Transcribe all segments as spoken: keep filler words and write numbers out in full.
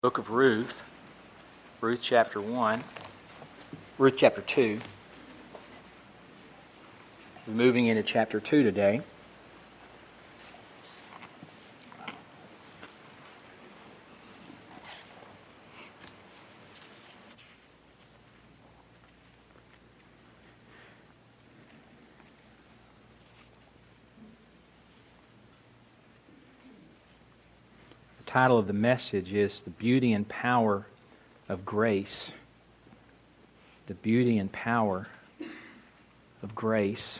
Book of Ruth, Ruth chapter one, Ruth chapter two. We're moving into chapter two today. The title of the message is The Beauty and Power of Grace. The Beauty and Power of Grace.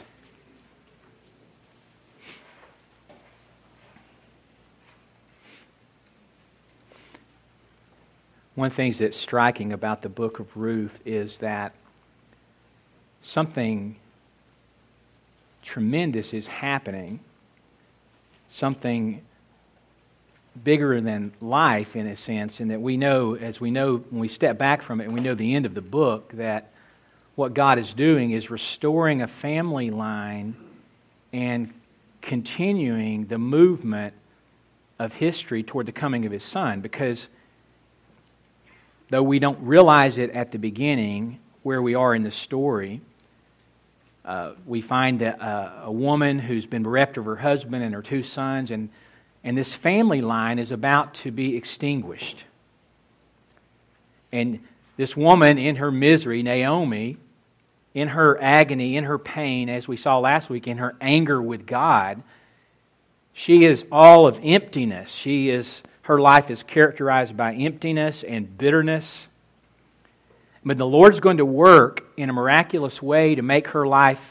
One of the things that's striking about the book of Ruth is that something tremendous is happening. Something bigger than life, in a sense, and that we know, as we know when we step back from it and we know the end of the book, that what God is doing is restoring a family line and continuing the movement of history toward the coming of His Son. Because though we don't realize it at the beginning, where we are in the story, uh, we find a, a woman who's been bereft of her husband and her two sons, and And this family line is about to be extinguished. And this woman, in her misery, Naomi, in her agony, in her pain, as we saw last week, in her anger with God, she is all of emptiness. She is, her life is characterized by emptiness and bitterness. But the Lord's going to work in a miraculous way to make her life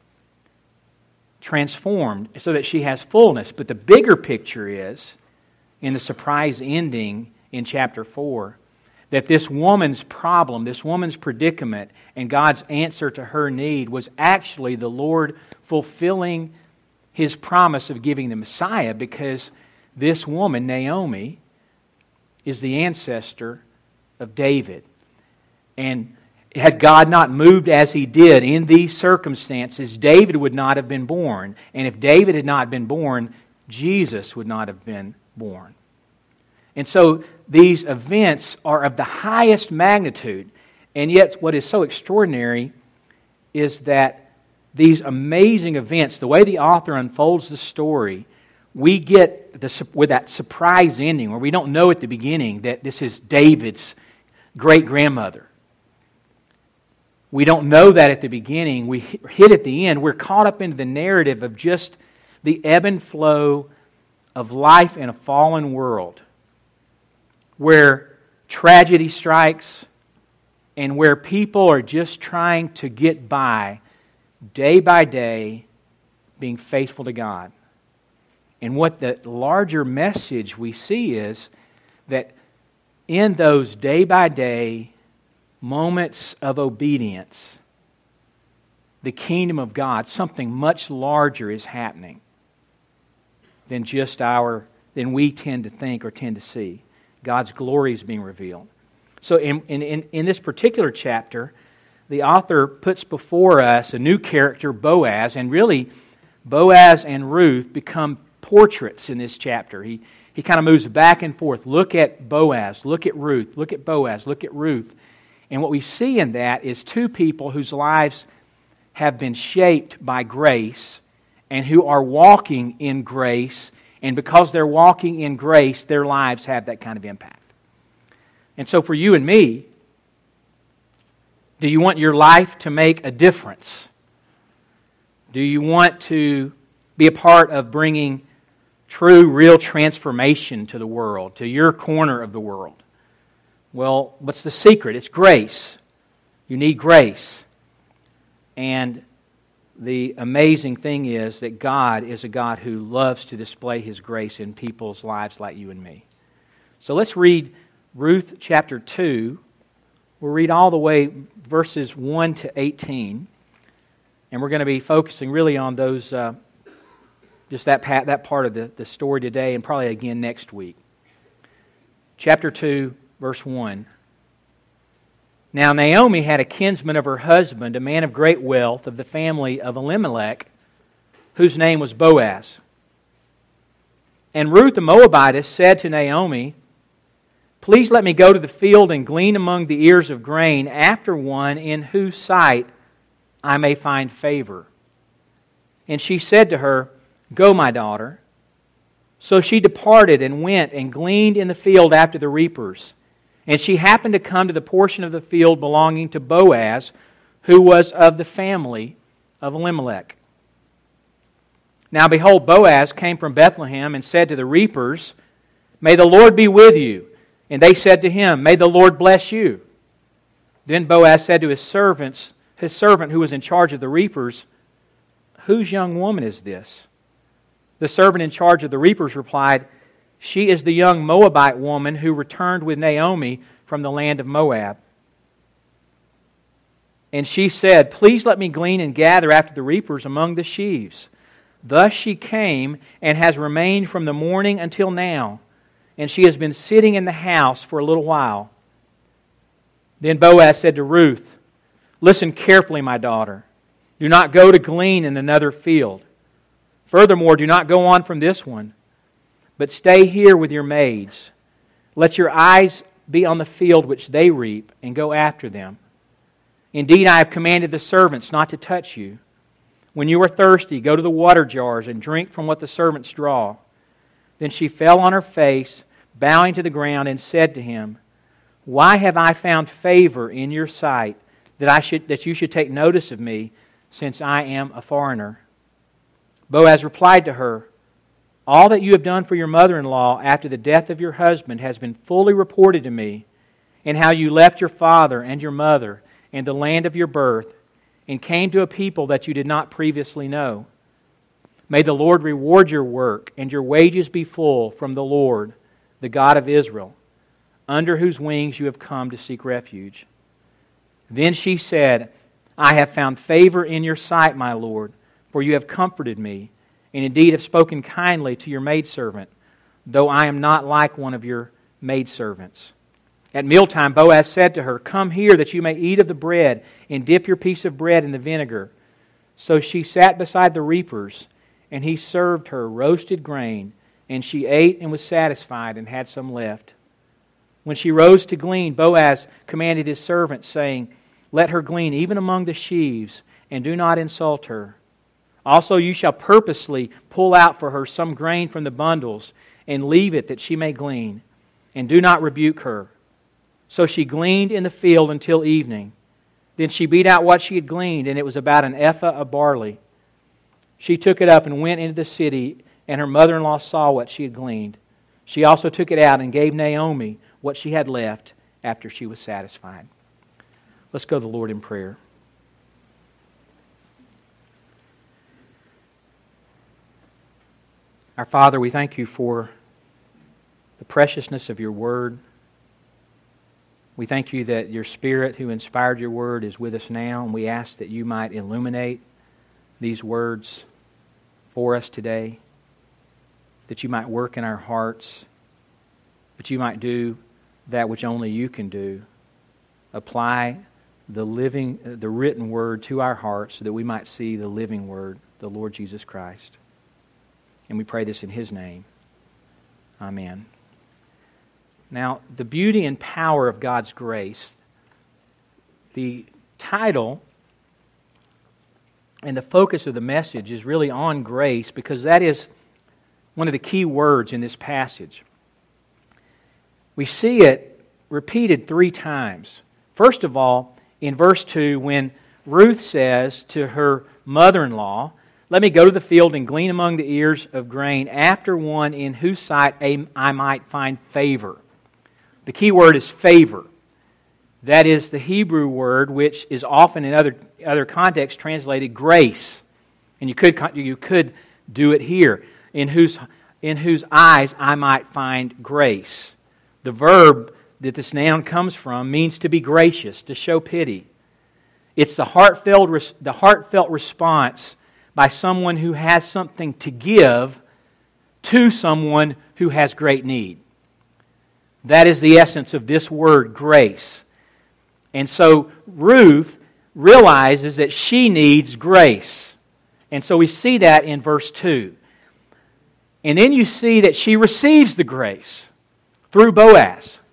transformed so that she has fullness. But the bigger picture is, in the surprise ending in chapter four, that this woman's problem, this woman's predicament, and God's answer to her need was actually the Lord fulfilling His promise of giving the Messiah, because this woman, Naomi, is the ancestor of David. And had God not moved as He did in these circumstances, David would not have been born. And if David had not been born, Jesus would not have been born. And so these events are of the highest magnitude. And yet what is so extraordinary is that these amazing events, the way the author unfolds the story, we get the, with that surprise ending where we don't know at the beginning that this is David's great-grandmother. We don't know that at the beginning. We hit at the end. We're caught up into the narrative of just the ebb and flow of life in a fallen world, where tragedy strikes and where people are just trying to get by day by day, being faithful to God. And what the larger message we see is that in those day by day moments of obedience, the kingdom of God, something much larger is happening than just our, than we tend to think or tend to see. God's glory is being revealed. So in, in, in this particular chapter, the author puts before us a new character, Boaz, and really Boaz and Ruth become portraits in this chapter. He, he kind of moves back and forth. Look at Boaz, look at Ruth, look at Boaz, look at Ruth. And what we see in that is two people whose lives have been shaped by grace and who are walking in grace. And because they're walking in grace, their lives have that kind of impact. And so for you and me, do you want your life to make a difference? Do you want to be a part of bringing true, real transformation to the world, to your corner of the world? Well, what's the secret? It's grace. You need grace. And the amazing thing is that God is a God who loves to display His grace in people's lives like you and me. So let's read Ruth chapter two. We'll read all the way verses one to eighteen. And we're going to be focusing really on those, uh, just that, pat, that part of the, the story today and probably again next week. Chapter two. Verse one. Now Naomi had a kinsman of her husband, a man of great wealth, of the family of Elimelech, whose name was Boaz. And Ruth the Moabitess said to Naomi, Please let me go to the field and glean among the ears of grain after one in whose sight I may find favor. And she said to her, Go, my daughter. So she departed and went and gleaned in the field after the reapers. And she happened to come to the portion of the field belonging to Boaz, who was of the family of Elimelech. Now behold, Boaz came from Bethlehem and said to the reapers, May the Lord be with you. And they said to him, May the Lord bless you. Then Boaz said to his servants, his servant who was in charge of the reapers, Whose young woman is this? The servant in charge of the reapers replied, She is the young Moabite woman who returned with Naomi from the land of Moab. And she said, Please let me glean and gather after the reapers among the sheaves. Thus she came and has remained from the morning until now, and she has been sitting in the house for a little while. Then Boaz said to Ruth, Listen carefully, my daughter. Do not go to glean in another field. Furthermore, do not go on from this one, but stay here with your maids. Let your eyes be on the field which they reap, and go after them. Indeed, I have commanded the servants not to touch you. When you are thirsty, go to the water jars and drink from what the servants draw. Then she fell on her face, bowing to the ground, and said to him, Why have I found favor in your sight, that I should that you should take notice of me, since I am a foreigner? Boaz replied to her, All that you have done for your mother-in-law after the death of your husband has been fully reported to me, and how you left your father and your mother and the land of your birth, and came to a people that you did not previously know. May the Lord reward your work, and your wages be full from the Lord, the God of Israel, under whose wings you have come to seek refuge. Then she said, I have found favor in your sight, my Lord, for you have comforted me, and indeed have spoken kindly to your maidservant, though I am not like one of your maidservants. At mealtime Boaz said to her, Come here that you may eat of the bread, and dip your piece of bread in the vinegar. So she sat beside the reapers, and he served her roasted grain, and she ate and was satisfied and had some left. When she rose to glean, Boaz commanded his servant, saying, Let her glean even among the sheaves, and do not insult her. Also you shall purposely pull out for her some grain from the bundles, and leave it that she may glean, and do not rebuke her. So she gleaned in the field until evening. Then she beat out what she had gleaned, and it was about an ephah of barley. She took it up and went into the city, and her mother-in-law saw what she had gleaned. She also took it out and gave Naomi what she had left after she was satisfied. Let's go to the Lord in prayer. Our Father, we thank you for the preciousness of your Word. We thank you that your Spirit who inspired your Word is with us now, and we ask that you might illuminate these words for us today, that you might work in our hearts, that you might do that which only you can do, apply the living, the written Word to our hearts so that we might see the living Word, the Lord Jesus Christ. And we pray this in His name. Amen. Now, the beauty and power of God's grace. The title and the focus of the message is really on grace, because that is one of the key words in this passage. We see it repeated three times. First of all, in verse two, when Ruth says to her mother-in-law, Let me go to the field and glean among the ears of grain after one in whose sight I might find favor. The key word is favor. That is the Hebrew word which is often in other other contexts translated grace. And you could you could do it here. In whose in whose eyes I might find grace. The verb that this noun comes from means to be gracious, to show pity. It's the heartfelt the heartfelt response by someone who has something to give to someone who has great need. That is the essence of this word, grace. And so Ruth realizes that she needs grace. And so we see that in verse two. And then you see that she receives the grace through Boaz.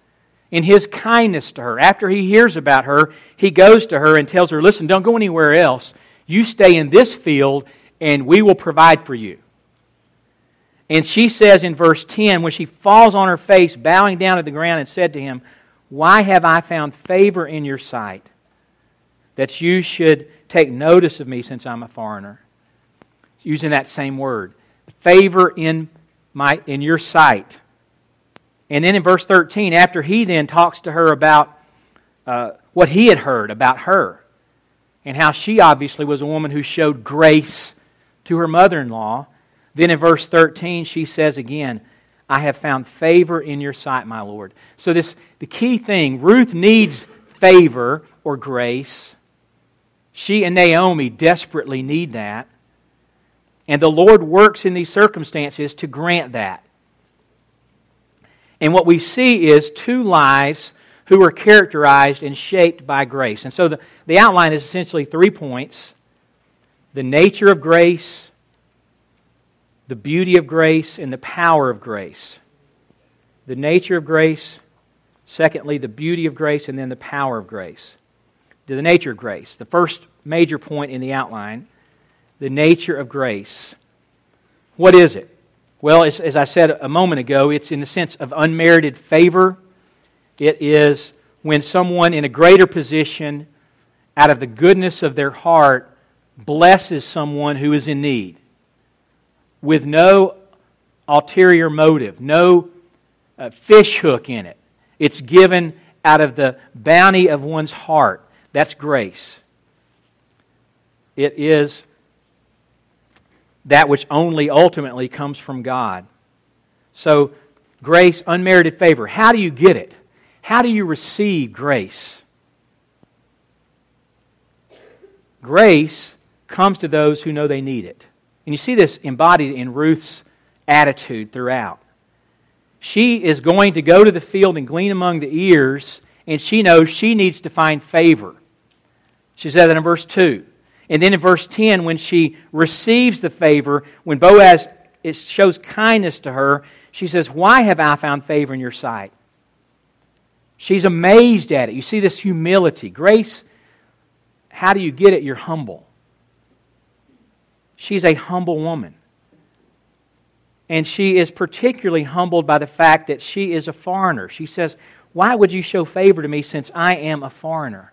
In His kindness to her, after He hears about her, He goes to her and tells her, listen, don't go anywhere else. You stay in this field and we will provide for you. And she says in verse ten, when she falls on her face, bowing down to the ground, and said to Him, why have I found favor in your sight, that you should take notice of me since I'm a foreigner? Using that same word. Favor in my in your sight. And then in verse thirteen, after he then talks to her about uh, what he had heard about her, and how she obviously was a woman who showed grace to her mother-in-law, then in verse thirteen she says again, I have found favor in your sight, my Lord. So this the key thing, Ruth needs favor or grace. She and Naomi desperately need that. And the Lord works in these circumstances to grant that. And what we see is two lives who are characterized and shaped by grace. And so the, the outline is essentially three points. The nature of grace, the beauty of grace, and the power of grace. The nature of grace, secondly, the beauty of grace, and then the power of grace. To the nature of grace. The first major point in the outline, the nature of grace. What is it? Well, as, as I said a moment ago, it's in the sense of unmerited favor. It is when someone in a greater position, out of the goodness of their heart, blesses someone who is in need, with no ulterior motive, no uh, fish hook in it. It's given out of the bounty of one's heart. That's grace. It is that which only ultimately comes from God. So, grace, unmerited favor. How do you get it? How do you receive grace? Grace comes to those who know they need it. And you see this embodied in Ruth's attitude throughout. She is going to go to the field and glean among the ears, and she knows she needs to find favor. She said that in verse two. And then in verse ten, when she receives the favor, when Boaz it shows kindness to her, she says, why have I found favor in your sight? She's amazed at it. You see this humility. Grace, how do you get it? You're humble. She's a humble woman. And she is particularly humbled by the fact that she is a foreigner. She says, why would you show favor to me since I am a foreigner?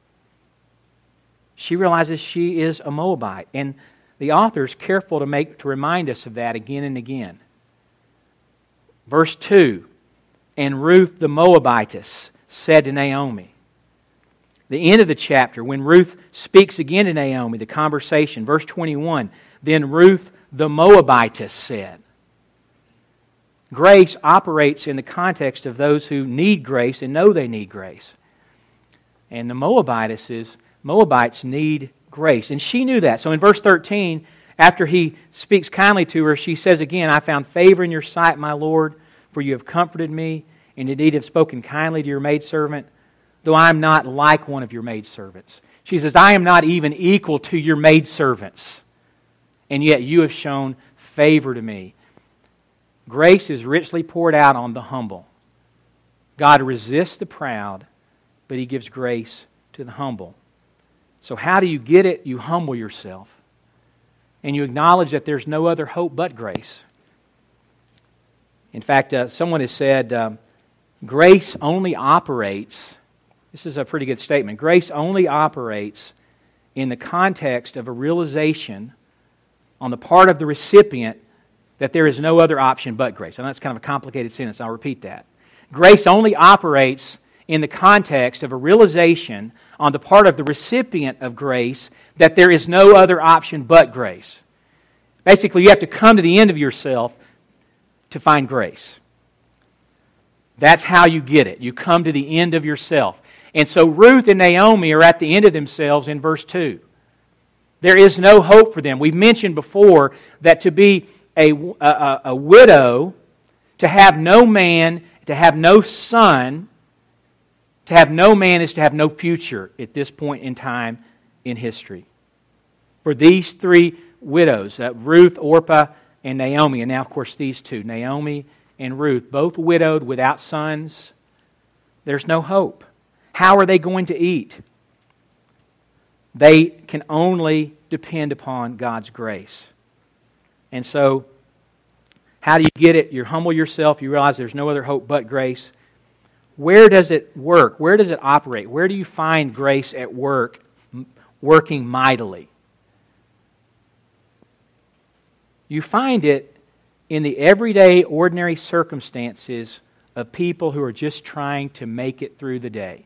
She realizes she is a Moabite. And the author is careful to make to remind us of that again and again. Verse two, and Ruth the Moabitess said to Naomi. The end of the chapter, when Ruth speaks again to Naomi, the conversation, verse twenty-one, then Ruth the Moabitess said. Grace operates in the context of those who need grace and know they need grace. And the Moabitesses, Moabites need grace. And she knew that. So in verse thirteen, after he speaks kindly to her, she says again, I found favor in your sight, my Lord, for you have comforted me, and indeed have spoken kindly to your maidservant, though I am not like one of your maidservants. She says, I am not even equal to your maidservants, and yet you have shown favor to me. Grace is richly poured out on the humble. God resists the proud, but He gives grace to the humble. So how do you get it? You humble yourself. And you acknowledge that there's no other hope but grace. In fact, uh, someone has said, um, grace only operates, this is a pretty good statement, grace only operates in the context of a realization on the part of the recipient that there is no other option but grace. I know that's kind of a complicated sentence, I'll repeat that. Grace only operates in the context of a realization on the part of the recipient of grace that there is no other option but grace. Basically, you have to come to the end of yourself to find grace. That's how you get it. You come to the end of yourself. And so Ruth and Naomi are at the end of themselves in verse two. There is no hope for them. We've mentioned before that to be a, a, a widow, to have no man, to have no son, to have no man is to have no future at this point in time in history. For these three widows, uh, Ruth, Orpah, and Naomi, and now of course these two, Naomi and Ruth, both widowed without sons, There's no hope. How are they going to eat? They can only depend upon God's grace. And so, how do you get it? You humble yourself. You realize there's no other hope but grace. Where does it work? Where does it operate? Where do you find grace at work, working mightily? You find it in the everyday, ordinary circumstances of people who are just trying to make it through the day.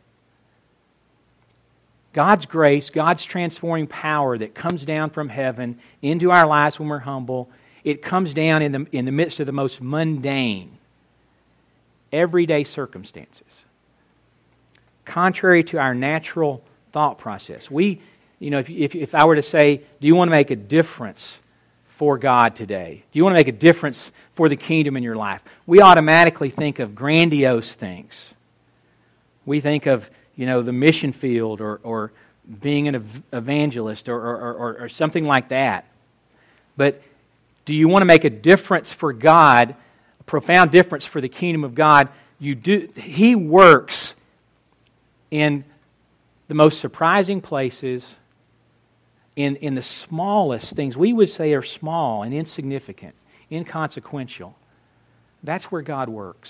God's grace, God's transforming power that comes down from heaven into our lives when we're humble, it comes down in the, in the midst of the most mundane, everyday circumstances. Contrary to our natural thought process. We, you know, if, if, if I were to say, do you want to make a difference for God today? Do you want to make a difference for the kingdom in your life? We automatically think of grandiose things. We think of, you know, the mission field or, or being an ev- evangelist or, or, or, or something like that. But do you want to make a difference for God, a profound difference for the kingdom of God? You do. He works in the most surprising places, in, in the smallest things we would say are small and insignificant, inconsequential. That's where God works.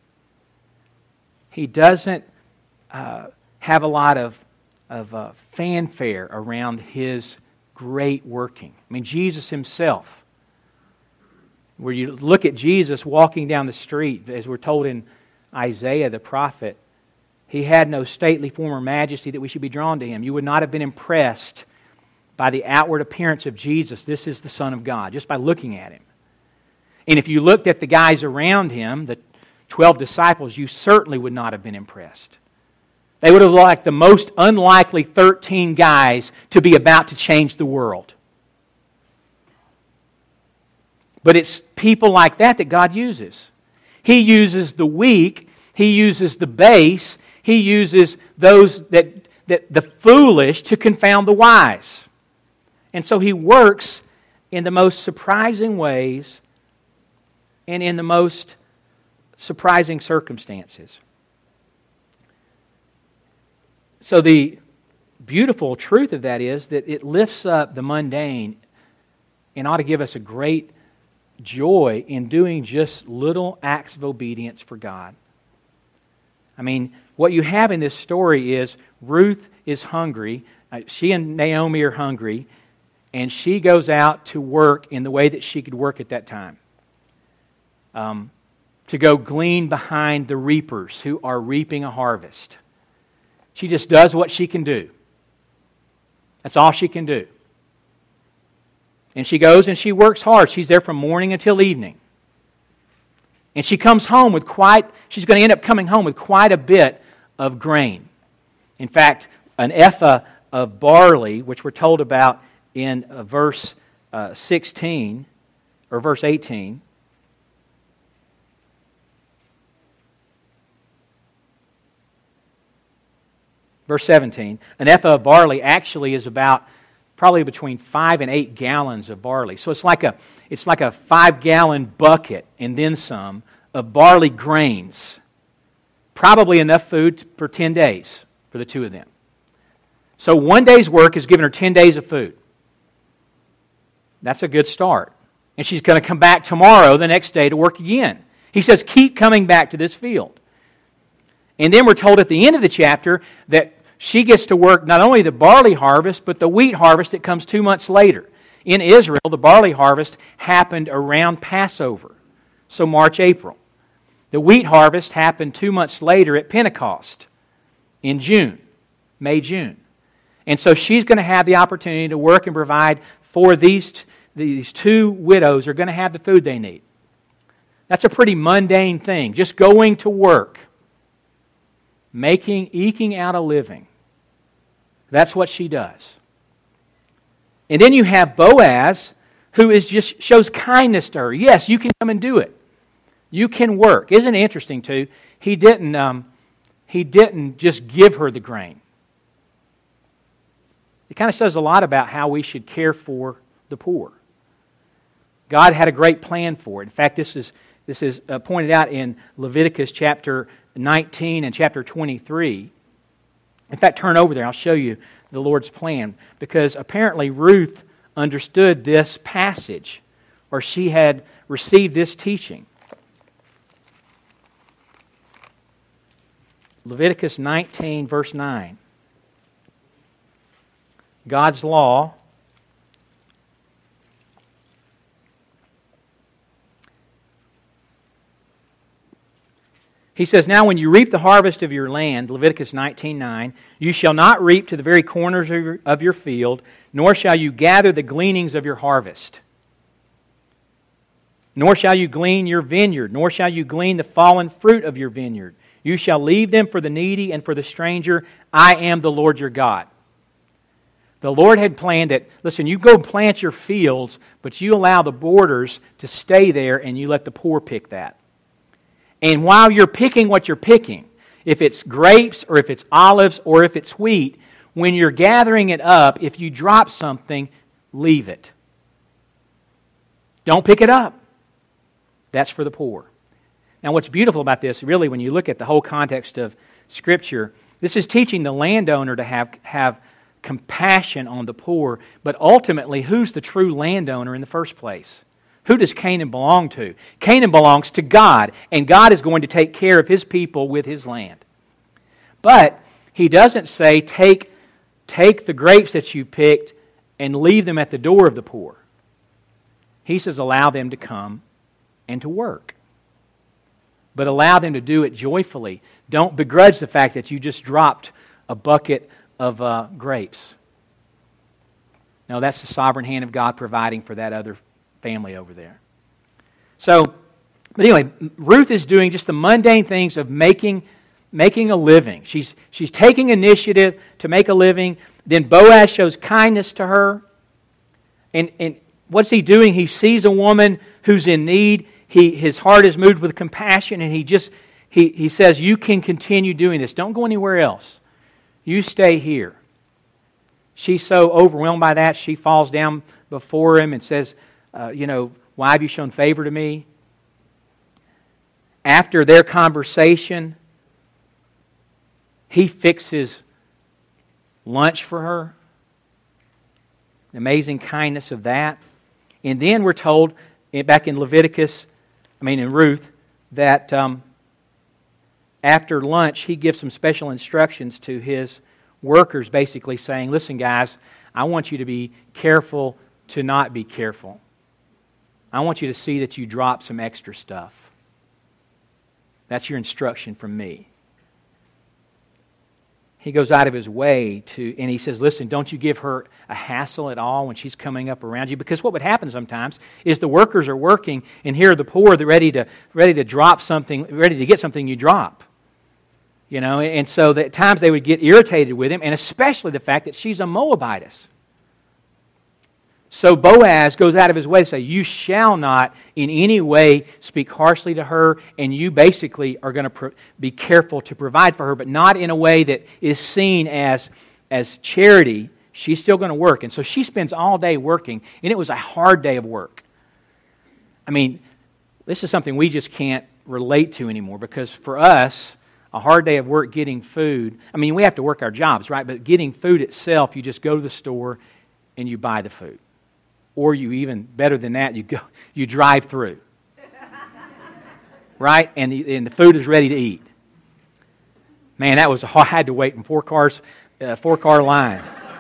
He doesn't uh, have a lot of, of uh, fanfare around His great working. I mean, Jesus Himself, where you look at Jesus walking down the street, as we're told in Isaiah the prophet, He had no stately form or majesty that we should be drawn to Him. You would not have been impressed by the outward appearance of Jesus. This is the Son of God, just by looking at Him. And if you looked at the guys around Him, the twelve disciples, you certainly would not have been impressed. They would have looked like the most unlikely thirteen guys to be about to change the world. But it's people like that that God uses. He uses the weak. He uses the base. He uses those that, that the foolish to confound the wise. And so He works in the most surprising ways and in the most surprising circumstances. So the beautiful truth of that is that it lifts up the mundane and ought to give us a great joy in doing just little acts of obedience for God. I mean, what you have in this story is Ruth is hungry. Uh, she and Naomi are hungry, and she goes out to work in the way that she could work at that time. Um, to go glean behind the reapers who are reaping a harvest. She just does what she can do. That's all she can do. And she goes and she works hard. She's there from morning until evening. And she comes home with quite, she's going to end up coming home with quite a bit of grain. In fact, an ephah of barley, which we're told about in uh, verse uh, sixteen, or verse eighteen. Verse seventeen, an ephah of barley actually is about probably between five and eight gallons of barley. So it's like a it's like a five-gallon bucket and then some of barley grains. Probably enough food for ten days for the two of them. So one day's work has given her ten days of food. That's a good start. And she's going to come back tomorrow, the next day, to work again. He says, keep coming back to this field. And then we're told at the end of the chapter that she gets to work not only the barley harvest, but the wheat harvest that comes two months later. In Israel, the barley harvest happened around Passover, so March, April. The wheat harvest happened two months later at Pentecost in June, May, June. And so she's going to have the opportunity to work and provide for these, these two widows who are going to have the food they need. That's a pretty mundane thing, just going to work. Making, eking out a living. That's what she does. And then you have Boaz, who is just shows kindness to her. Yes, you can come and do it. You can work. Isn't it interesting too? He didn't. Um, he didn't just give her the grain. It kind of says a lot about how we should care for the poor. God had a great plan for it. In fact, this is this is uh, pointed out in Leviticus chapter nineteen and chapter twenty-three. In fact, turn over there. I'll show you the Lord's plan. Because apparently Ruth understood this passage, or she had received this teaching. Leviticus nineteen, verse nine. God's law. He says, "Now when you reap the harvest of your land," Leviticus nineteen nine, "you shall not reap to the very corners of your, of your field, nor shall you gather the gleanings of your harvest. Nor shall you glean your vineyard, nor shall you glean the fallen fruit of your vineyard. You shall leave them for the needy and for the stranger. I am the Lord your God." The Lord had planned that, listen, you go plant your fields, but you allow the borders to stay there and you let the poor pick that. And while you're picking what you're picking, if it's grapes or if it's olives or if it's wheat, when you're gathering it up, if you drop something, leave it. Don't pick it up. That's for the poor. Now what's beautiful about this, really, when you look at the whole context of Scripture, this is teaching the landowner to have, have compassion on the poor, but ultimately, who's the true landowner in the first place? Who does Canaan belong to? Canaan belongs to God, and God is going to take care of His people with His land. But He doesn't say, take, take the grapes that you picked and leave them at the door of the poor. He says, allow them to come and to work. But allow them to do it joyfully. Don't begrudge the fact that you just dropped a bucket of uh, grapes. No, that's the sovereign hand of God providing for that other family over there. So, but anyway, Ruth is doing just the mundane things of making, making a living. She's, she's taking initiative to make a living. Then Boaz shows kindness to her. And, and what's he doing? He sees a woman who's in need. He, his heart is moved with compassion, and he just he, he says, you can continue doing this. Don't go anywhere else. You stay here. She's so overwhelmed by that, she falls down before him and says, uh, you know, why have you shown favor to me? After their conversation, he fixes lunch for her. The amazing kindness of that. And then we're told, back in Leviticus, I mean in Ruth, that um, after lunch he gives some special instructions to his workers, basically saying, listen guys, I want you to be careful to not be careful. I want you to see that you drop some extra stuff. That's your instruction from me. He goes out of his way to, and he says, listen, don't you give her a hassle at all when she's coming up around you. Because what would happen sometimes is the workers are working, and here are the poor, they're ready to, ready to drop something, ready to get something you drop. You know, and so at times they would get irritated with him, and especially the fact that she's a Moabitess. So Boaz goes out of his way to say, you shall not in any way speak harshly to her, and you basically are going to pro- be careful to provide for her, but not in a way that is seen as, as charity. She's still going to work. And so she spends all day working, and it was a hard day of work. I mean, this is something we just can't relate to anymore, because for us, a hard day of work getting food, I mean, we have to work our jobs, right? But getting food itself, you just go to the store and you buy the food. Or you even, better than that, you go, you drive through. Right? And the, and the food is ready to eat. Man, that was a, I had to wait in four cars, uh, four car line.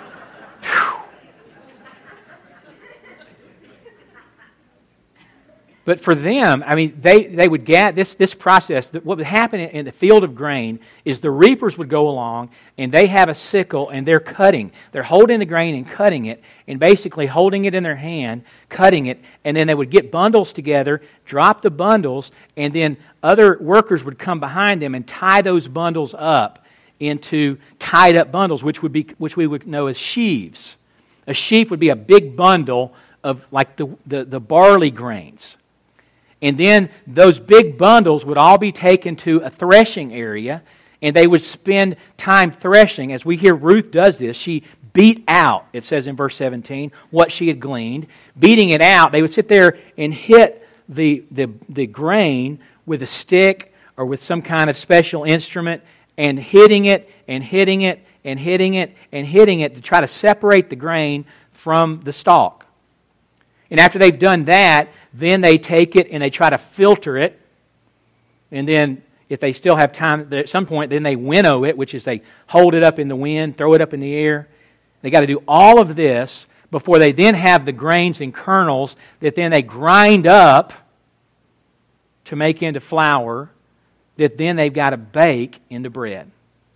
But for them, I mean, they, they would get this, this process. What would happen in the field of grain is the reapers would go along and they have a sickle and they're cutting. They're holding the grain and cutting it, and basically holding it in their hand, cutting it, and then they would get bundles together, drop the bundles, and then other workers would come behind them and tie those bundles up into tied up bundles, which would be which we would know as sheaves. A sheaf would be a big bundle of like the, the, the barley grains. And then those big bundles would all be taken to a threshing area, and they would spend time threshing. As we hear Ruth does this, she beat out, it says in verse seventeen, what she had gleaned. Beating it out, they would sit there and hit the, the, the grain with a stick or with some kind of special instrument and hitting it and hitting it and hitting it and hitting it to try to separate the grain from the stalk. And after they've done that, then they take it and they try to filter it. And then if they still have time, at some point, then they winnow it, which is they hold it up in the wind, throw it up in the air. They got to do all of this before they then have the grains and kernels that then they grind up to make into flour that then they've got to bake into bread.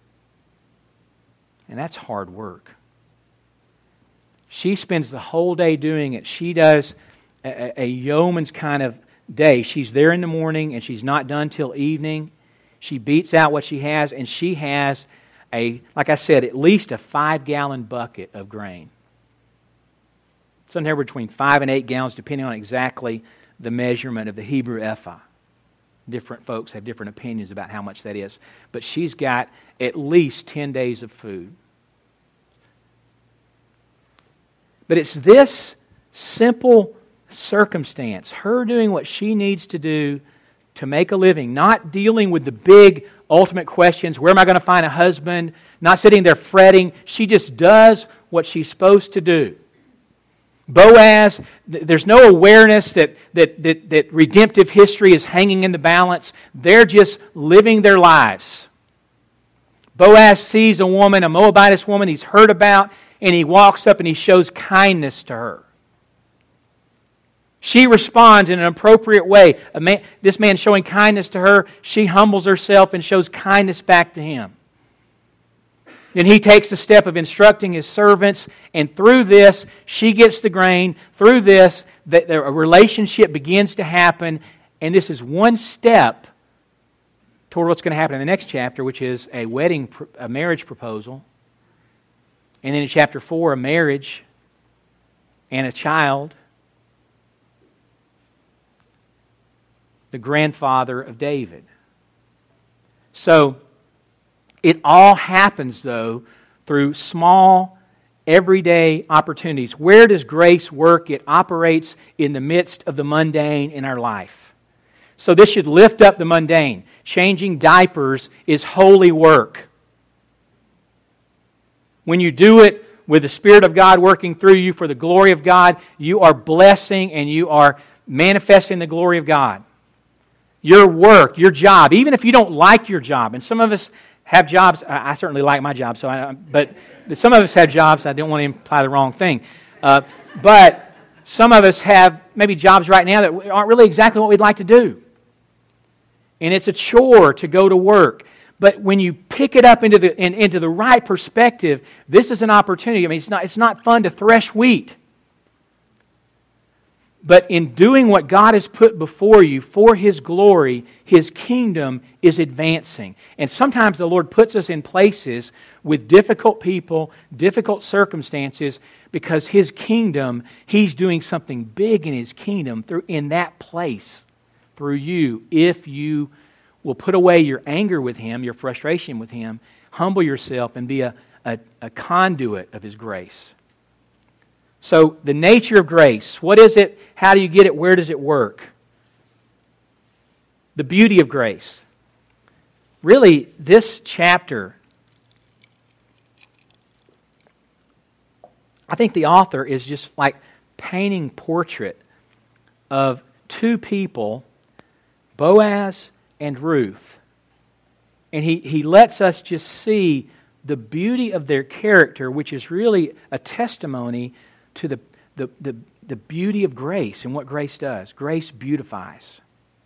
And that's hard work. She spends the whole day doing it. She does a, a yeoman's kind of day. She's there in the morning and she's not done till evening. She beats out what she has, and she has a, like I said, at least a five-gallon bucket of grain. Somewhere between five and eight gallons, depending on exactly the measurement of the Hebrew ephah. Different folks have different opinions about how much that is. But she's got at least ten days of food. But it's this simple circumstance, her doing what she needs to do to make a living, not dealing with the big ultimate questions, where am I going to find a husband, not sitting there fretting. She just does what she's supposed to do. Boaz, there's no awareness that, that, that, that redemptive history is hanging in the balance. They're just living their lives. Boaz sees a woman, a Moabitess woman he's heard about, and he walks up and he shows kindness to her. She responds in an appropriate way. A man, this man showing kindness to her, she humbles herself and shows kindness back to him. Then he takes the step of instructing his servants, and through this, she gets the grain. Through this, the, the, a relationship begins to happen, and this is one step toward what's going to happen in the next chapter, which is a wedding, a marriage proposal. And then in chapter four, a marriage and a child. The grandfather of David. So, it all happens, though, through small, everyday opportunities. Where does grace work? It operates in the midst of the mundane in our life. So this should lift up the mundane. Changing diapers is holy work. When you do it with the Spirit of God working through you for the glory of God, you are blessing and you are manifesting the glory of God. Your work, your job, even if you don't like your job, and some of us have jobs, I certainly like my job, so I, but some of us have jobs, I don't want to imply the wrong thing, uh, but some of us have maybe jobs right now that aren't really exactly what we'd like to do. And it's a chore to go to work. But when you pick it up into the in, into the right perspective, this is an opportunity. I mean, it's not it's not fun to thresh wheat. But in doing what God has put before you for His glory, His kingdom is advancing. And sometimes the Lord puts us in places with difficult people, difficult circumstances, because His kingdom, He's doing something big in His kingdom through in that place through you, if you will put away your anger with Him, your frustration with Him, humble yourself and be a, a, a conduit of His grace. So, the nature of grace. What is it? How do you get it? Where does it work? The beauty of grace. Really, this chapter, I think the author is just like painting portrait of two people, Boaz and Ruth. And he, he lets us just see the beauty of their character, which is really a testimony to the, the, the, the beauty of grace and what grace does. Grace beautifies.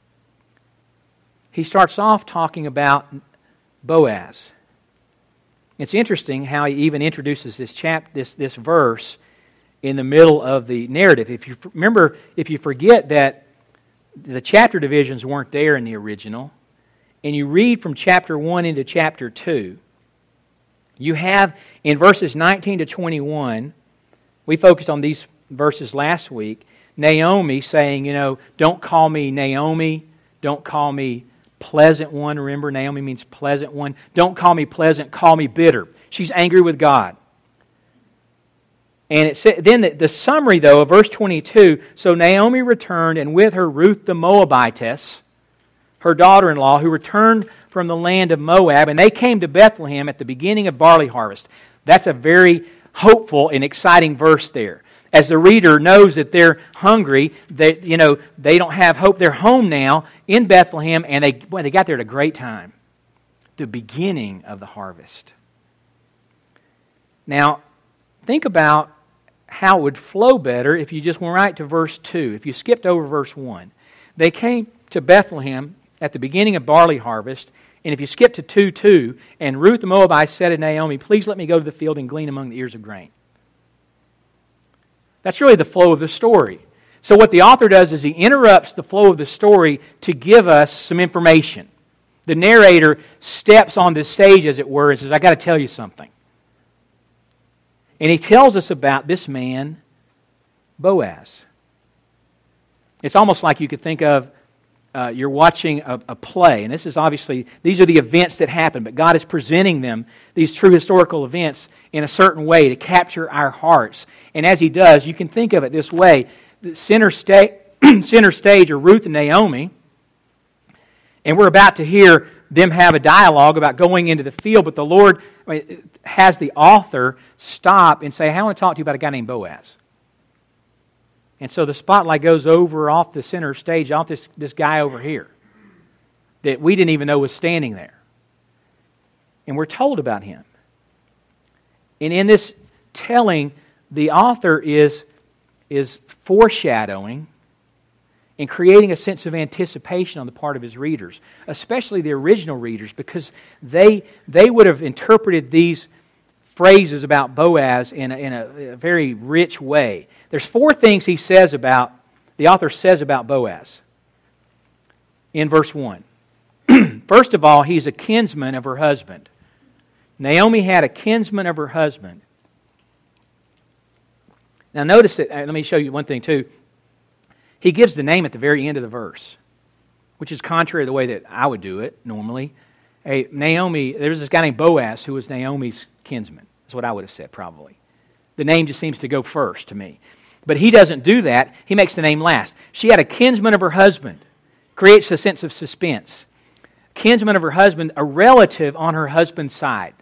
He starts off talking about Boaz. It's interesting how he even introduces this chap, this, this verse in the middle of the narrative. If you remember, if you forget that the chapter divisions weren't there in the original, and you read from chapter one into chapter two, you have in verses nineteen to twenty-one, we focused on these verses last week, Naomi saying, you know, don't call me Naomi, don't call me pleasant one. Remember, Naomi means pleasant one. Don't call me pleasant, call me bitter. She's angry with God. And it said, then the, the summary, though, of verse twenty-two, so Naomi returned, and with her Ruth the Moabitess, her daughter-in-law, who returned from the land of Moab, and they came to Bethlehem at the beginning of barley harvest. That's a very hopeful and exciting verse there. As the reader knows that they're hungry, they, you know, they don't have hope. They're home now in Bethlehem, and they, boy, they got there at a great time. The beginning of the harvest. Now, think about how it would flow better if you just went right to verse two. If you skipped over verse one. They came to Bethlehem at the beginning of barley harvest, and if you skip to two two, and Ruth the Moabite said to Naomi, "Please let me go to the field and glean among the ears of grain." That's really the flow of the story. So what the author does is he interrupts the flow of the story to give us some information. The narrator steps on the stage, as it were, and says, "I got to tell you something." And he tells us about this man, Boaz. It's almost like you could think of uh, you're watching a, a play, and this is obviously, these are the events that happen, but God is presenting them, these true historical events, in a certain way to capture our hearts. And as He does, you can think of it this way. The center, sta- center stage are Ruth and Naomi, and we're about to hear them have a dialogue about going into the field, but the Lord has the author stop and say, "I want to talk to you about a guy named Boaz." And so the spotlight goes over off the center stage, off this, this guy over here that we didn't even know was standing there. And we're told about him. And in this telling, the author is, is foreshadowing and creating a sense of anticipation on the part of his readers, especially the original readers, because they, they would have interpreted these phrases about Boaz in a, in a, a very rich way. There's four things he says about, the author says about Boaz in verse one. First of all, he's a kinsman of her husband. Naomi had a kinsman of her husband. Now notice that, let me show you one thing too. He gives the name at the very end of the verse, which is contrary to the way that I would do it normally. Hey, Naomi, there's this guy named Boaz who was Naomi's kinsman. That's what I would have said probably. The name just seems to go first to me. But he doesn't do that. He makes the name last. She had a kinsman of her husband. Creates a sense of suspense. Kinsman of her husband, a relative on her husband's side.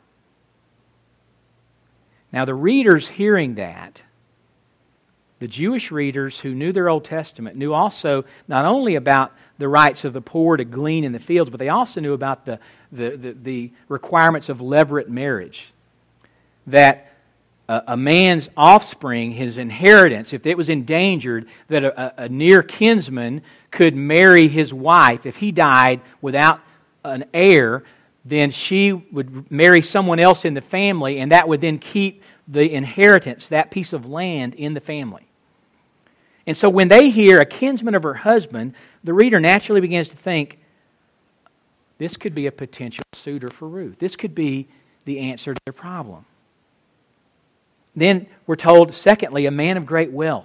Now the readers hearing that, the Jewish readers who knew their Old Testament knew also not only about the rights of the poor to glean in the fields, but they also knew about the, the, the, the requirements of levirate marriage. That a, a man's offspring, his inheritance, if it was endangered, that a, a near kinsman could marry his wife. If he died without an heir, then she would marry someone else in the family, and that would then keep the inheritance, that piece of land, in the family. And so when they hear a kinsman of her husband, the reader naturally begins to think, this could be a potential suitor for Ruth. This could be the answer to their problem. Then we're told, secondly, a man of great wealth.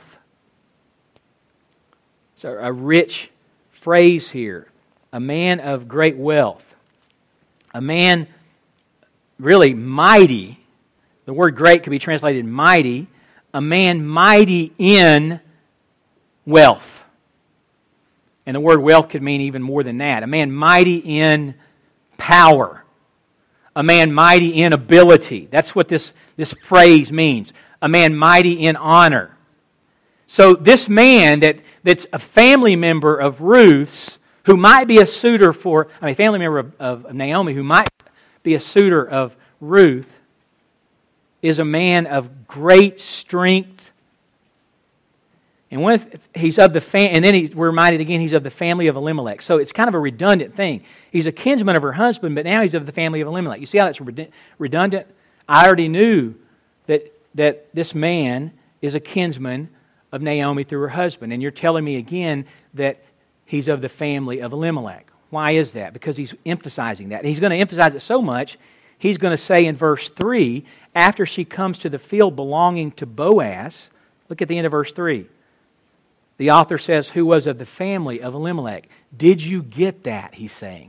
So a rich phrase here. A man of great wealth. A man really mighty. The word great could be translated mighty. A man mighty in wealth. And the word wealth could mean even more than that. A man mighty in power. A man mighty in ability. That's what this, this phrase means. A man mighty in honor. So this man that, that's a family member of Ruth's, who might be a suitor for, I mean, a family member of, of Naomi, who might be a suitor of Ruth, is a man of great strength. And when he's of the fam- and then he, we're reminded again he's of the family of Elimelech. So it's kind of a redundant thing. He's a kinsman of her husband, but now he's of the family of Elimelech. You see how that's redundant? I already knew that that this man is a kinsman of Naomi through her husband, and you're telling me again that he's of the family of Elimelech. Why is that? Because he's emphasizing that. And he's going to emphasize it so much, he's going to say in verse three, after she comes to the field belonging to Boaz, look at the end of verse three. The author says, who was of the family of Elimelech. Did you get that, he's saying?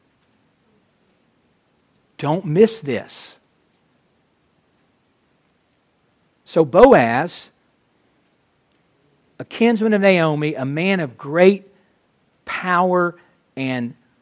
Don't miss this. So Boaz, a kinsman of Naomi, a man of great power and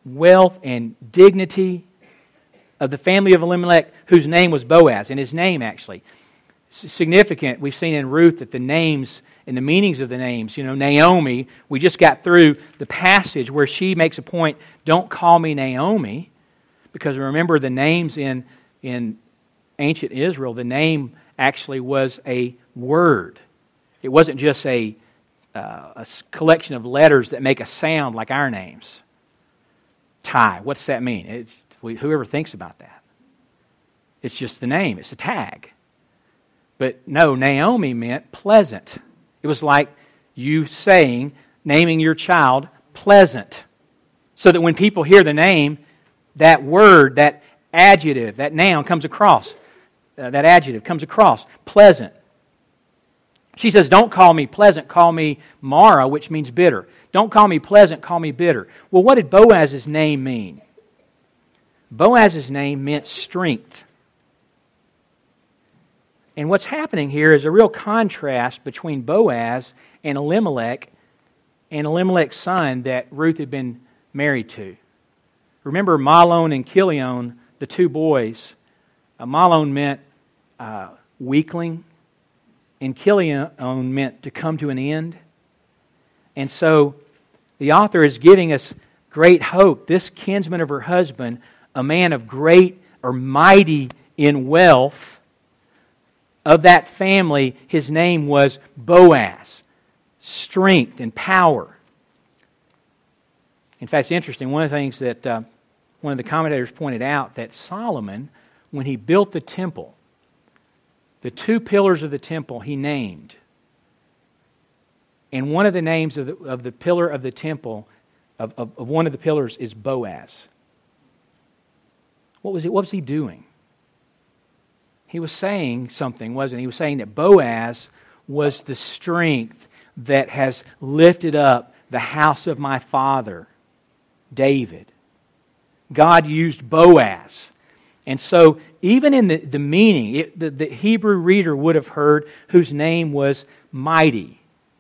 wealth and dignity of the family of Elimelech, whose name was Boaz, and his name actually. It's significant. We've seen in Ruth that the names and the meanings of the names, you know, Naomi, we just got through the passage where she makes a point, don't call me Naomi, because remember the names in, in ancient Israel, the name actually was a word. It wasn't just a, uh, a collection of letters that make a sound like our names. Ty, what's that mean? It's, whoever thinks about that. It's just the name. It's a tag. But no, Naomi meant pleasant. It was like you saying, naming your child pleasant. So that when people hear the name, that word, that adjective, that noun comes across. Uh, that adjective comes across. Pleasant. She says, don't call me pleasant, call me Mara, which means bitter. Don't call me pleasant, call me bitter. Well, what did Boaz's name mean? Boaz's name meant strength. And what's happening here is a real contrast between Boaz and Elimelech and Elimelech's son that Ruth had been married to. Remember Mahlon and Chilion, the two boys. Uh, Mahlon meant uh, weakling, and Chilion meant to come to an end. And so the author is giving us great hope. This kinsman of her husband, a man of great or mighty in wealth, of that family, his name was Boaz. Strength and power. In fact, it's interesting. One of the things that uh, one of the commentators pointed out, that Solomon, when he built the temple, the two pillars of the temple he named. And one of the names of the, of the pillar of the temple, of, of, of one of the pillars, is Boaz. What was it? What was he doing? He was saying something, wasn't he? He was saying that Boaz was the strength that has lifted up the house of my father, David. God used Boaz. And so, even in the, the meaning, it, the, the Hebrew reader would have heard whose name was mighty.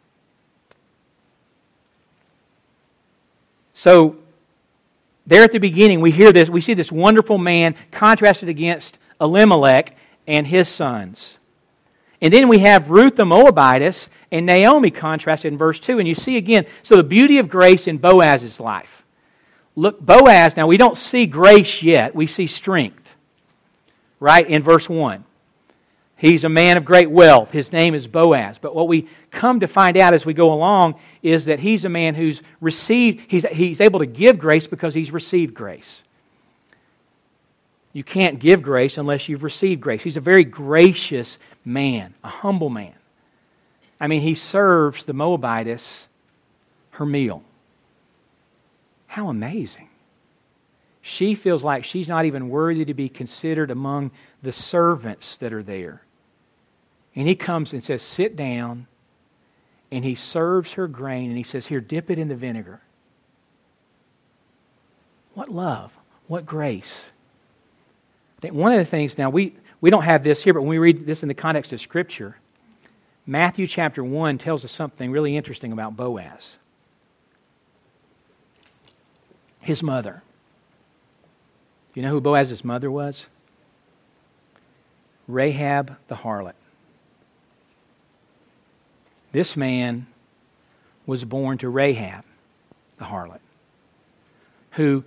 So, there at the beginning, we hear this, we see this wonderful man contrasted against Elimelech and his sons. And then we have Ruth the Moabitess and Naomi contrasted in verse two. And you see again, so the beauty of grace in Boaz's life. Look, Boaz, now we don't see grace yet, we see strength. Right, in verse one. He's a man of great wealth. His name is Boaz. But what we come to find out as we go along is that he's a man who's received, he's, he's able to give grace because he's received grace. You can't give grace unless you've received grace. He's a very gracious man, a humble man. I mean, he serves the Moabitess her meal. How amazing. She feels like she's not even worthy to be considered among the servants that are there. And he comes and says, sit down, and he serves her grain, and he says, here, dip it in the vinegar. What love, what grace. One of the things, now we, we don't have this here, but when we read this in the context of Scripture, Matthew chapter one tells us something really interesting about Boaz. His mother. Do you know who Boaz's mother was? Rahab the harlot. This man was born to Rahab the harlot, who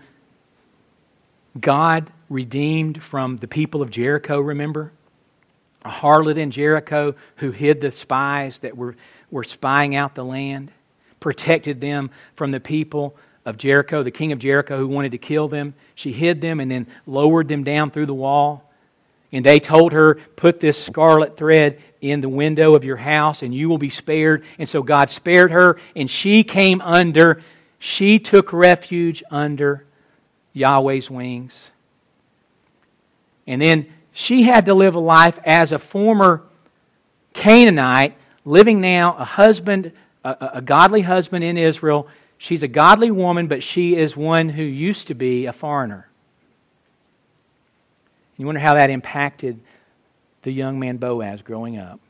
God redeemed from the people of Jericho, remember? A harlot in Jericho who hid the spies that were, were spying out the land, protected them from the people of Jericho, the king of Jericho who wanted to kill them. She hid them and then lowered them down through the wall. And they told her, put this scarlet thread in the window of your house and you will be spared. And so God spared her, and she came under, she took refuge under Yahweh's wings. And then she had to live a life as a former Canaanite, living now a husband, a, a godly husband in Israel. She's a godly woman, but she is one who used to be a foreigner. You wonder how that impacted the young man Boaz growing up.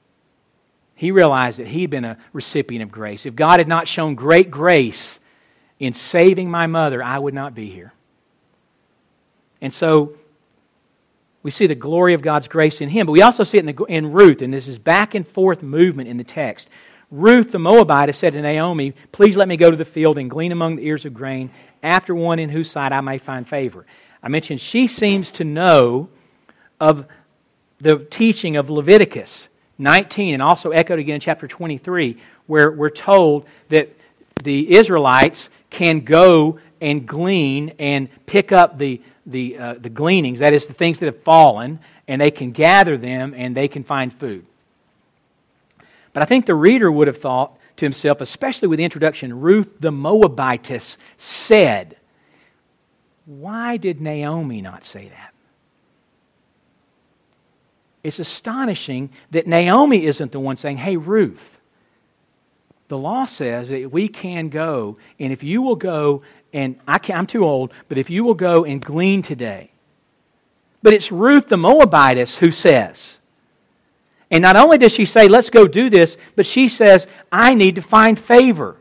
He realized that he'd been a recipient of grace. If God had not shown great grace in saving my mother, I would not be here. And so we see the glory of God's grace in him, but we also see it in, the, in Ruth, and this is back and forth movement in the text. Ruth the Moabitess said to Naomi, "Please let me go to the field and glean among the ears of grain, after one in whose sight I may find favor." I mentioned she seems to know of the teaching of Leviticus nineteen, and also echoed again in chapter twenty-three, where we're told that the Israelites can go and glean and pick up the the uh, the gleanings, that is, the things that have fallen, and they can gather them and they can find food. But I think the reader would have thought to himself, especially with the introduction, Ruth the Moabitess said, why did Naomi not say that? It's astonishing that Naomi isn't the one saying, "Hey, Ruth, the law says that we can go, and if you will go, and I can't, I'm too old, but if you will go and glean today." But it's Ruth the Moabitess who says. And not only does she say, "Let's go do this," but she says, "I need to find favor."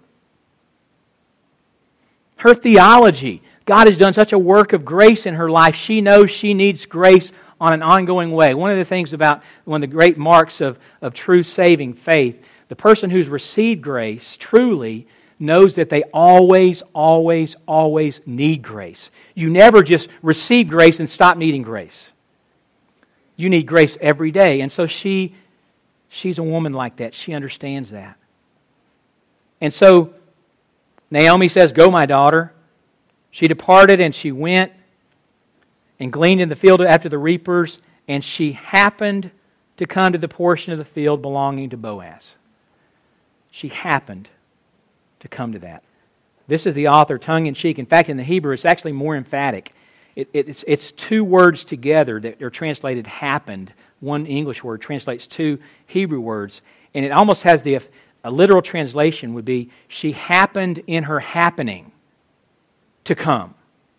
Her theology, God has done such a work of grace in her life, she knows she needs grace on an ongoing way. One of the things about one of the great marks of, of true saving faith, the person who's received grace truly knows that they always, always, always need grace. You never just receive grace and stop needing grace. You need grace every day. And so she, she's a woman like that. She understands that. And so Naomi says, "Go, my daughter." She departed and she went and gleaned in the field after the reapers, and she happened to come to the portion of the field belonging to Boaz. She happened to come to that. This is the author tongue-in-cheek. In fact, in the Hebrew, it's actually more emphatic. It, it's, it's two words together that are translated happened. One English word translates two Hebrew words, and it almost has the a literal translation would be, she happened in her happening to come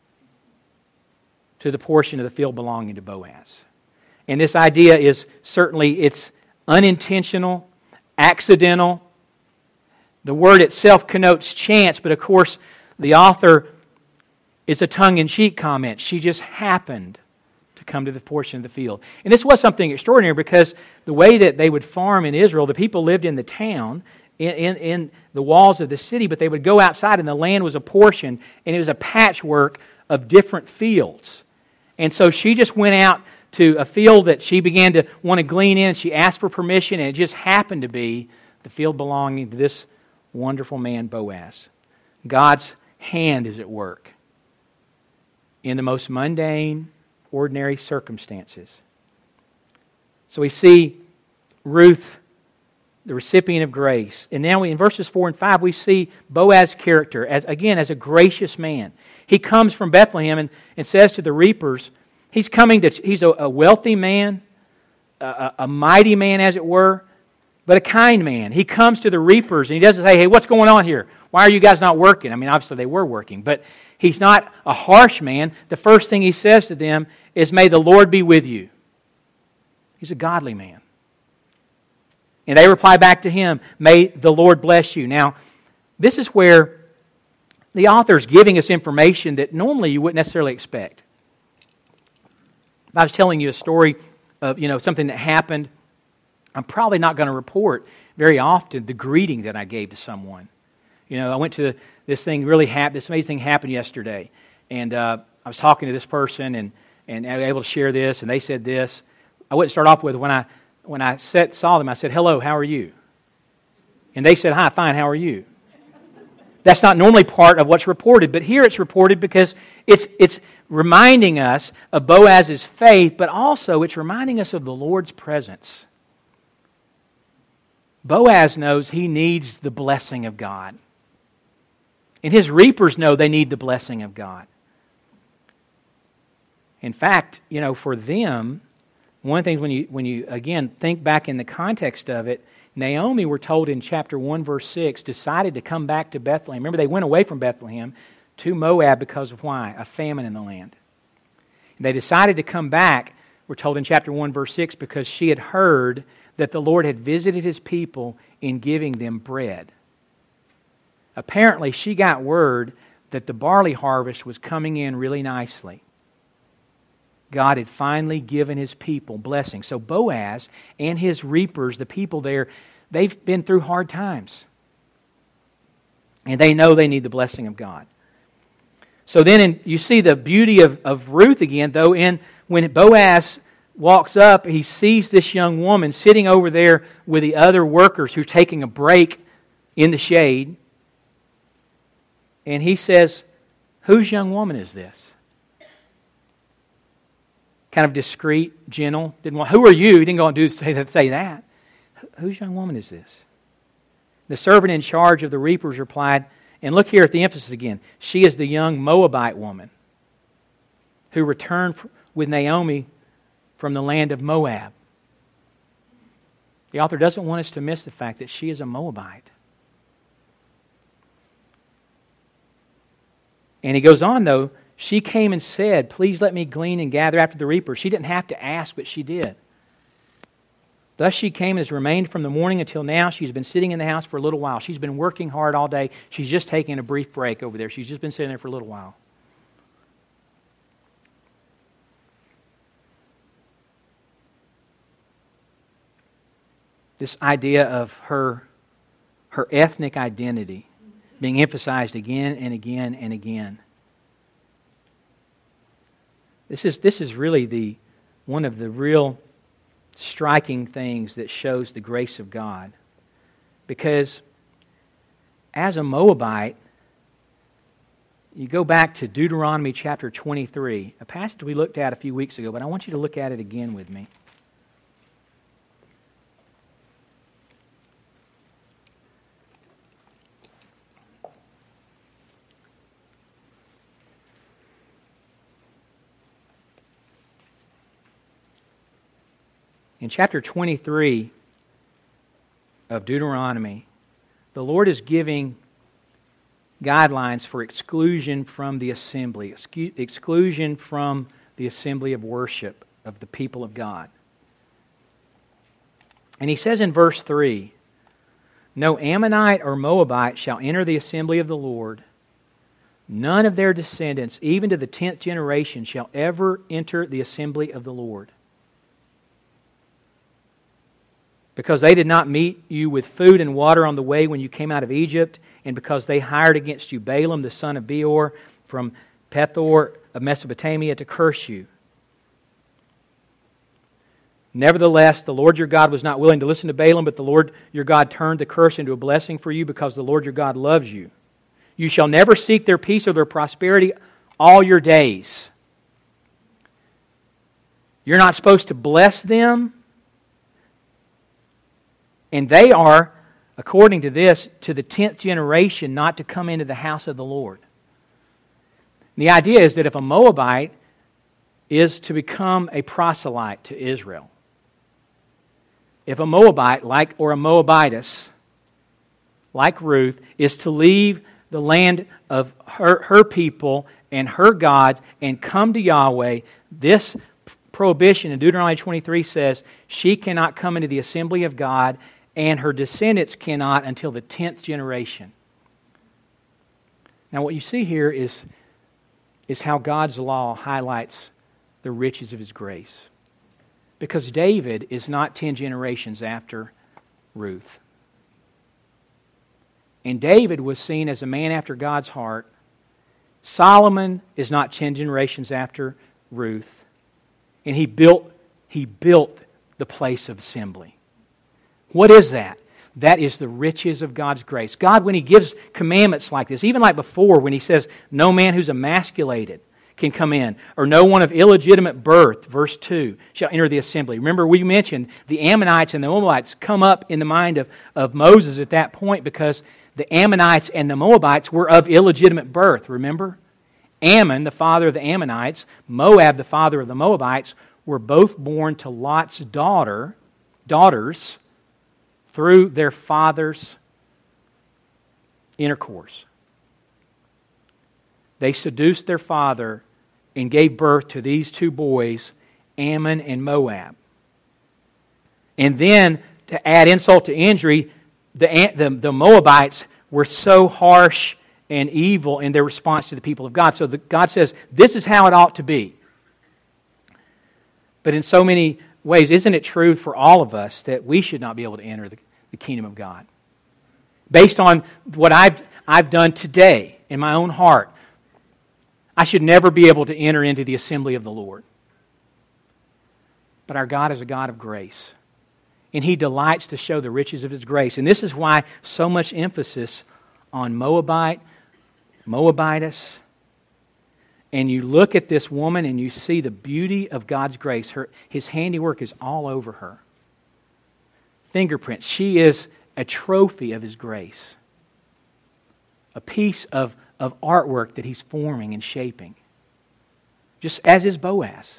to the portion of the field belonging to Boaz. And this idea is certainly, it's unintentional, accidental. The word itself connotes chance, but of course the author is a tongue-in-cheek comment. She just happened to come to the portion of the field. And this was something extraordinary because the way that they would farm in Israel, the people lived in the town, in, in, in the walls of the city, but they would go outside and the land was a portion, and it was a patchwork of different fields. And so she just went out to a field that she began to want to glean in. She asked for permission, and it just happened to be the field belonging to this wonderful man, Boaz. God's hand is at work in the most mundane, ordinary circumstances. So we see Ruth, the recipient of grace. And now we, in verses four and five, we see Boaz's character, as again, as a gracious man. He comes from Bethlehem and, and says to the reapers, he's coming to, he's a, a wealthy man, a, a mighty man as it were, but a kind man. He comes to the reapers and he doesn't say, "Hey, what's going on here? Why are you guys not working?" I mean, obviously they were working, but he's not a harsh man. The first thing he says to them is, "May the Lord be with you." He's a godly man. And they reply back to him, "May the Lord bless you." Now, this is where the author's giving us information that normally you wouldn't necessarily expect. If I was telling you a story of, you know, something that happened, I'm probably not going to report very often the greeting that I gave to someone. You know, I went to this thing really happened, this amazing thing happened yesterday, and uh, I was talking to this person, and and I was able to share this, and they said this. I wouldn't start off with when I when I set, saw them, I said, "Hello, how are you?" And they said, "Hi, fine, how are you?" That's not normally part of what's reported, but here it's reported because it's it's reminding us of Boaz's faith, but also it's reminding us of the Lord's presence. Boaz knows he needs the blessing of God. And his reapers know they need the blessing of God. In fact, you know, for them, one of the things when you, when you again, think back in the context of it, Naomi, we're told in chapter one, verse six, decided to come back to Bethlehem. Remember, they went away from Bethlehem to Moab because of why? A famine in the land. And they decided to come back, we're told in chapter one, verse six, because she had heard that the Lord had visited His people in giving them bread. Apparently, she got word that the barley harvest was coming in really nicely. God had finally given His people blessing. So Boaz and his reapers, the people there, they've been through hard times. And they know they need the blessing of God. So then in, you see the beauty of, of Ruth again, though, in when Boaz walks up, he sees this young woman sitting over there with the other workers who are taking a break in the shade. And he says, "Whose young woman is this?" Kind of discreet, gentle. Didn't want, "Who are you?" He didn't go and do say that. Say that. "Whose young woman is this?" The servant in charge of the reapers replied, and look here at the emphasis again, "She is the young Moabite woman who returned with Naomi from the land of Moab." The author doesn't want us to miss the fact that she is a Moabite. And he goes on, though, "She came and said, 'Please let me glean and gather after the reapers.'" She didn't have to ask, but she did. "Thus she came and has remained from the morning until now. She's been sitting in the house for a little while." She's been working hard all day. She's just taking a brief break over there. She's just been sitting there for a little while. This idea of her, her ethnic identity being emphasized again and again and again. This is, this is really the one of the real striking things that shows the grace of God. Because as a Moabite, you go back to Deuteronomy chapter twenty-three, a passage we looked at a few weeks ago, but I want you to look at it again with me. In chapter twenty-three of Deuteronomy, the Lord is giving guidelines for exclusion from the assembly, exclusion from the assembly of worship of the people of God. And He says in verse three, "No Ammonite or Moabite shall enter the assembly of the Lord. None of their descendants, even to the tenth generation, shall ever enter the assembly of the Lord. Because they did not meet you with food and water on the way when you came out of Egypt, and because they hired against you Balaam the son of Beor from Pethor of Mesopotamia to curse you. Nevertheless, the Lord your God was not willing to listen to Balaam, but the Lord your God turned the curse into a blessing for you because the Lord your God loves you. You shall never seek their peace or their prosperity all your days." You're not supposed to bless them. And they are, according to this, to the tenth generation not to come into the house of the Lord. The idea is that if a Moabite is to become a proselyte to Israel, if a Moabite, like or a Moabitess, like Ruth, is to leave the land of her, her people and her God and come to Yahweh, this prohibition in Deuteronomy twenty-three says she cannot come into the assembly of God, and her descendants cannot until the tenth generation. Now what you see here is, is how God's law highlights the riches of His grace. Because David is not ten generations after Ruth. And David was seen as a man after God's heart. Solomon is not ten generations after Ruth. And he built, he built the place of assembly. What is that? That is the riches of God's grace. God, when He gives commandments like this, even like before when He says, no man who's emasculated can come in, or no one of illegitimate birth, verse two, shall enter the assembly. Remember, we mentioned the Ammonites and the Moabites come up in the mind of, of Moses at that point because the Ammonites and the Moabites were of illegitimate birth, remember? Ammon, the father of the Ammonites, Moab, the father of the Moabites, were both born to Lot's daughter, daughters, through their father's intercourse. They seduced their father and gave birth to these two boys, Ammon and Moab. And then, to add insult to injury, the, the, the Moabites were so harsh and evil in their response to the people of God. So the, God says, this is how it ought to be. But in so many ways, isn't it true for all of us that we should not be able to enter the, the kingdom of God? Based on what I've, I've done today in my own heart, I should never be able to enter into the assembly of the Lord. But our God is a God of grace. And He delights to show the riches of His grace. And this is why so much emphasis on Moabite, Moabitess. And you look at this woman and you see the beauty of God's grace. Her, His handiwork is all over her. Fingerprints. She is a trophy of His grace. A piece of, of artwork that He's forming and shaping. Just as is Boaz.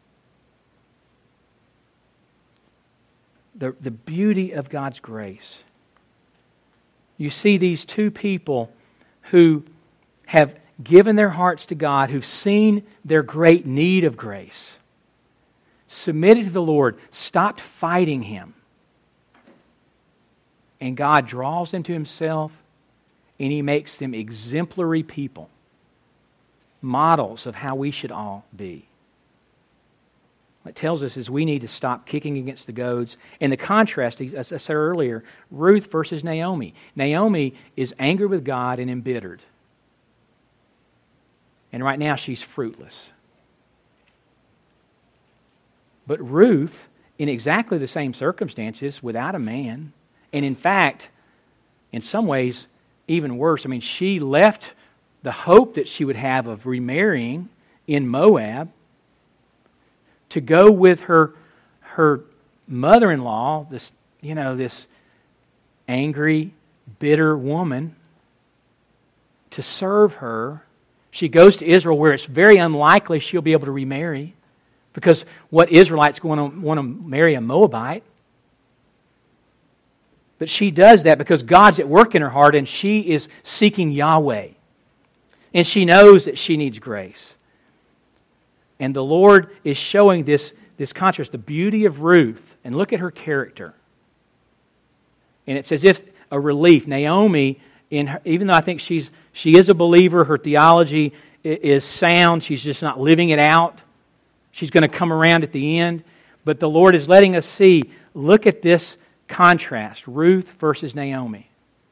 The, the beauty of God's grace. You see these two people who have given their hearts to God, who've seen their great need of grace, submitted to the Lord, stopped fighting Him. And God draws them to Himself, and He makes them exemplary people, models of how we should all be. What it tells us is we need to stop kicking against the goads. And the contrast, as I said earlier, Ruth versus Naomi. Naomi is angry with God and embittered. And right now she's fruitless. But Ruth, in exactly the same circumstances, without a man, and in fact, in some ways, even worse. I mean, she left the hope that she would have of remarrying in Moab to go with her her mother-in-law, this you know this angry, bitter woman, to serve her. She goes to Israel, where it's very unlikely she'll be able to remarry, because what Israelites going to want to marry a Moabite? But she does that because God's at work in her heart, and she is seeking Yahweh, and she knows that she needs grace. And the Lord is showing this, this contrast, the beauty of Ruth. And look at her character. And it's as if a relief. Naomi, in her, even though I think she's she is a believer, her theology is sound, she's just not living it out. She's going to come around at the end. But the Lord is letting us see, look at this contrast, Ruth versus Naomi.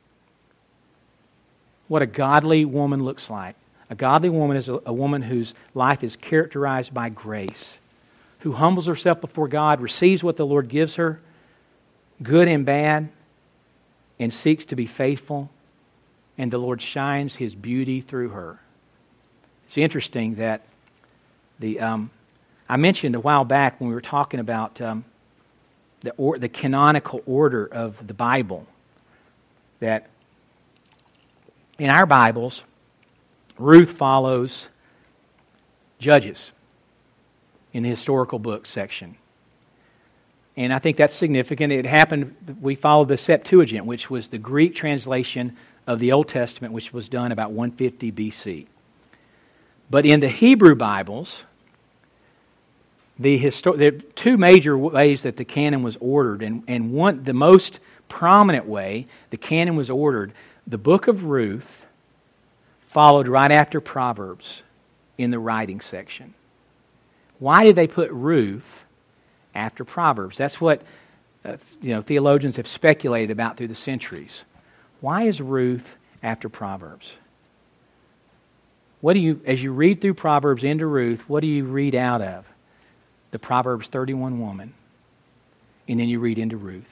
What a godly woman looks like. A godly woman is a, a woman whose life is characterized by grace, who humbles herself before God, receives what the Lord gives her, good and bad, and seeks to be faithful, and the Lord shines His beauty through her. It's interesting that the um, I mentioned a while back when we were talking about um, the or, the canonical order of the Bible, that in our Bibles, Ruth follows Judges in the historical books section. And I think that's significant. It happened, we followed the Septuagint, which was the Greek translation of the Old Testament, which was done about one fifty B C. But in the Hebrew Bibles, the histor- there are two major ways that the canon was ordered. And, and one, the most prominent way the canon was ordered, the book of Ruth followed right after Proverbs in the writing section. Why did they put Ruth after Proverbs? That's what uh, you know theologians have speculated about through the centuries. Why is Ruth after Proverbs? What do you, as you read through Proverbs into Ruth, what do you read out of? The Proverbs thirty-one woman. And then you read into Ruth.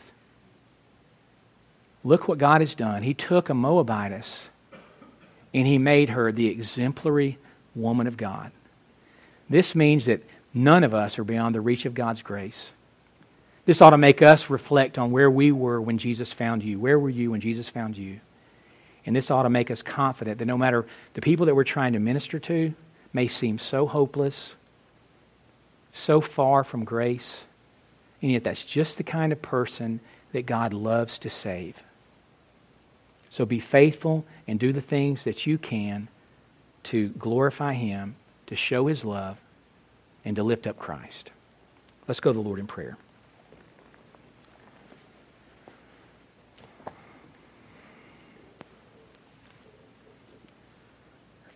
Look what God has done. He took a Moabitess and He made her the exemplary woman of God. This means that none of us are beyond the reach of God's grace. This ought to make us reflect on where we were when Jesus found you. Where were you when Jesus found you? And this ought to make us confident that no matter the people that we're trying to minister to may seem so hopeless, so far from grace, and yet that's just the kind of person that God loves to save. So be faithful and do the things that you can to glorify Him, to show His love, and to lift up Christ. Let's go to the Lord in prayer.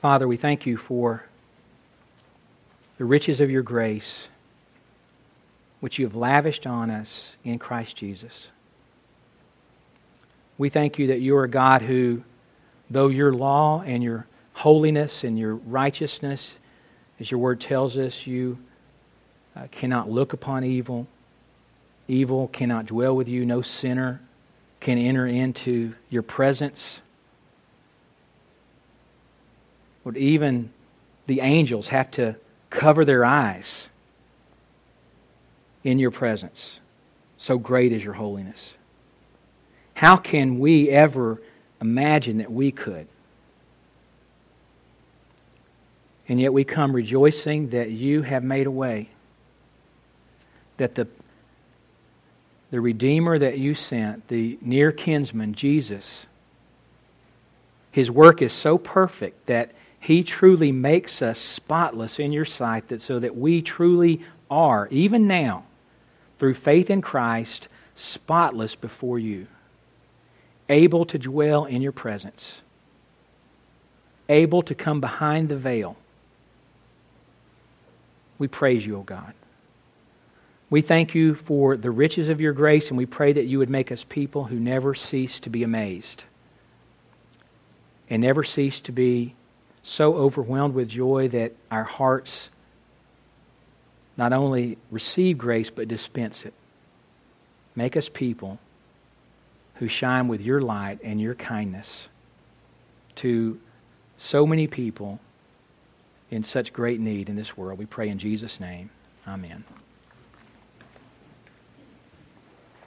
Father, we thank you for the riches of your grace, which you have lavished on us in Christ Jesus. We thank you that you are a God who, though your law and your holiness and your righteousness, as your word tells us, you uh, cannot look upon evil. Evil cannot dwell with you. No sinner can enter into your presence. Would even the angels have to cover their eyes in your presence? So great is your holiness. How can we ever imagine that we could? And yet we come rejoicing that you have made a way, that the the Redeemer that you sent, the near kinsman, Jesus, His work is so perfect that He truly makes us spotless in your sight, that so that we truly are, even now, through faith in Christ, spotless before you, able to dwell in your presence, able to come behind the veil. We praise you, O God. We thank you for the riches of your grace, and we pray that you would make us people who never cease to be amazed and never cease to be so overwhelmed with joy that our hearts not only receive grace but dispense it. Make us people who shine with your light and your kindness to so many people in such great need in this world. We pray in Jesus' name. Amen.